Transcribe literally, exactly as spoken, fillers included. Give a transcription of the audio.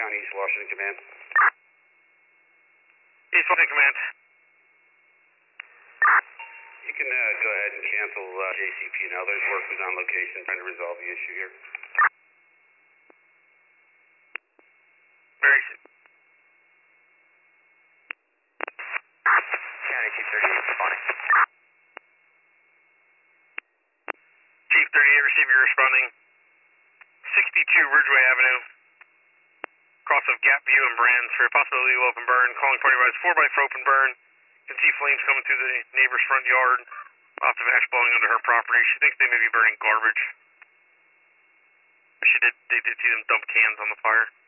County, East Washington Command. East Washington Command. You can uh, go ahead and cancel uh, J C P now. There's workers on location trying to resolve the issue here. Very soon. County Chief thirty-eight responding. Chief thirty-eight, receiver responding. sixty-two Ridgeway Avenue. Cross of Gap View and Brands for a possibility of open burn. Calling party rise four by for open burn. You can see flames coming through the neighbor's front yard. Lots of ash blowing under her property. She thinks they may be burning garbage. She did, they did see them dump cans on the fire.